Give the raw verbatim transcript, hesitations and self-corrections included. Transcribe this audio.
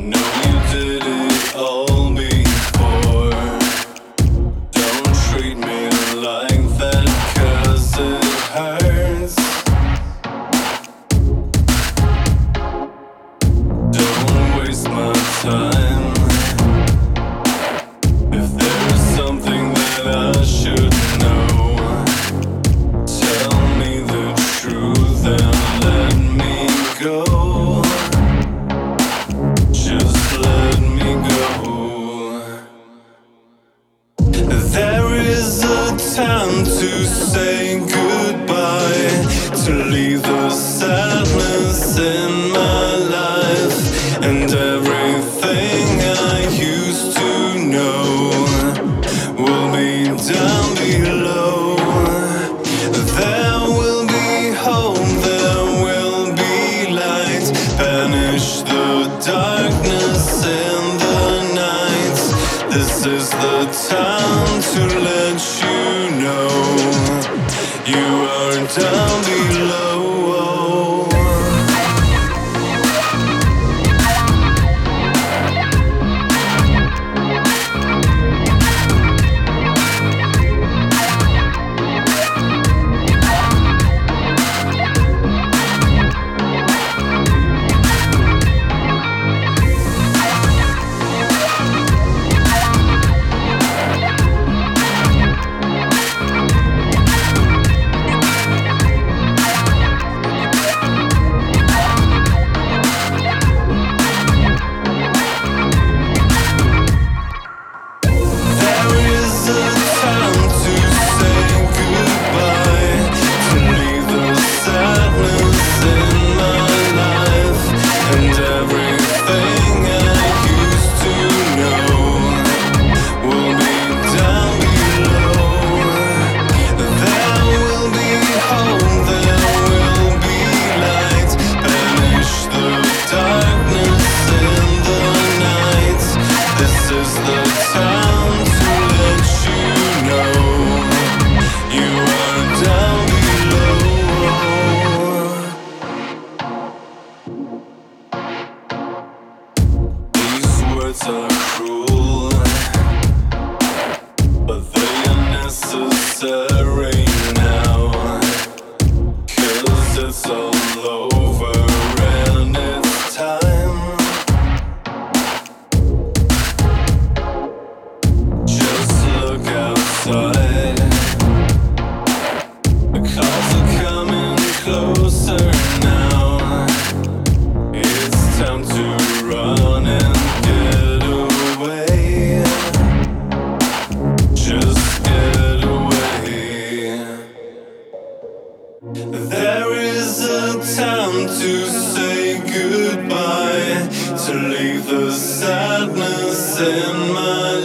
know you did it all before. Don't treat me like that, 'cause it hurts. Don't waste my time. If there is something that I should know, tell me the truth and let me go. Just let me go. There is a time to say goodbye, to leave the sadness in my life, and everything I used to know will be down below. There will be hope, there will be light. Banish the darkness in the night. This is the time to let you know you are down below. Words are cruel, but they are necessary now, 'cause it's all over and it's time. Just look outside, the cars are coming closer now. It's time to run and get away. Just get away. There is a time to say goodbye, to leave the sadness in my